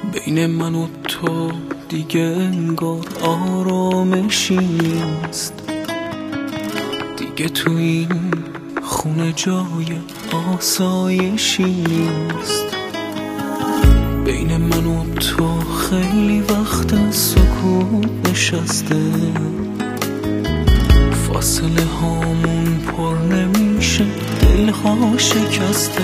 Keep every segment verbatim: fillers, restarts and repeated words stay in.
بین من و تو دیگه انگار آرامشی نیست، دیگه تو این خونه جای آسایشی نیست. بین من و تو خیلی وقت سکوت نشسته، فاصله هامون پر نمیشه، دلها شکسته.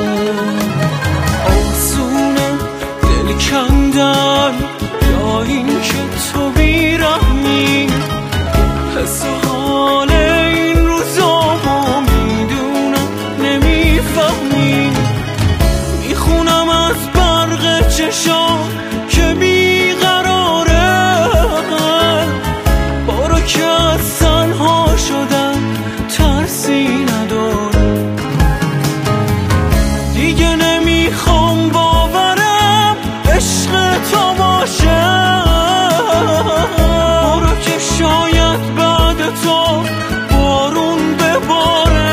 آسونه دل کندن یا این که تو بیرحمی، حس حال این روزامو میدونم نمیفهمی. میخونم از برق چشام که بیقراره، بارا که از تنها شدن ترسی نداره. دیگه نمیخوام باورم عشق تو باشه، بارا که شاید بعد تو بارون بباره.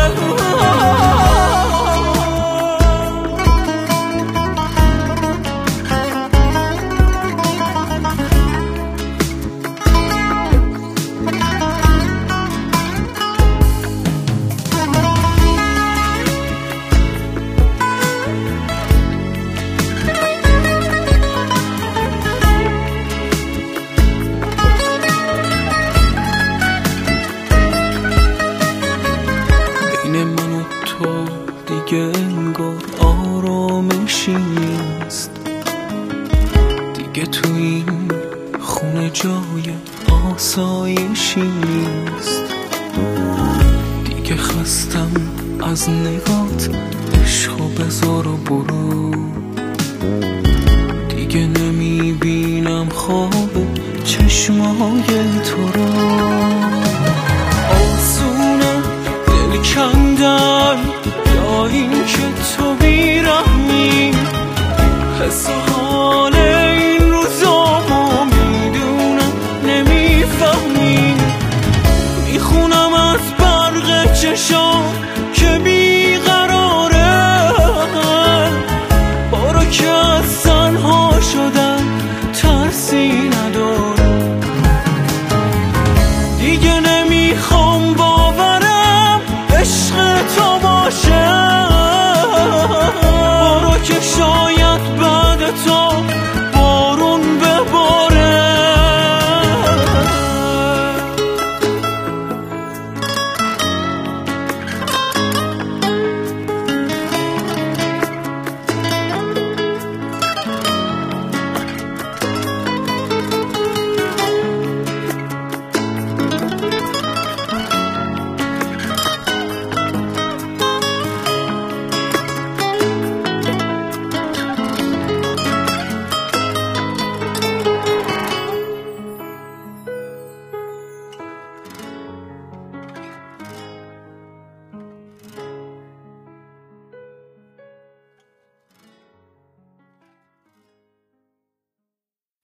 بین من و تو دیگه انگار آرامشی نیست، دیگه تو این خونه جای آسایشی نیست. دیگه خستم از نگات، عشقو بذار و برو. دیگه نمیبینم خواب چشمای تو رو. آسونه دل کندن یا این که تو بیرحمی،